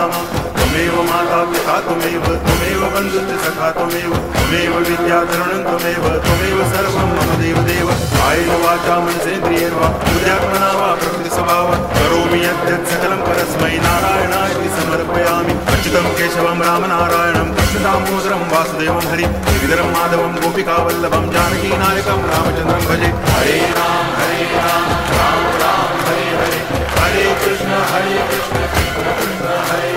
राम त्वमेव माता पिता त्वमेव बन्धुश्च सखा त्वमेव विद्याधरणं त्वमेव सर्वं मम देवदेव कायेन वाचा मनसेन्द्रियेण वा बुद्ध्यात्मना वा प्रकृतिस्वभावात् करोमि यद्यत् सकलं परस्मै नारायणाय समर्पयामि अच्युतं केशवं रामनारायणं कृष्ण दामोदरं वासुदेवं हरि गिरिधरं माधवं गोपिकावल्लभं जानकीनायकं रामचन्द्रं भजे हरे राम राम राम हरे हरे हरे कृष्ण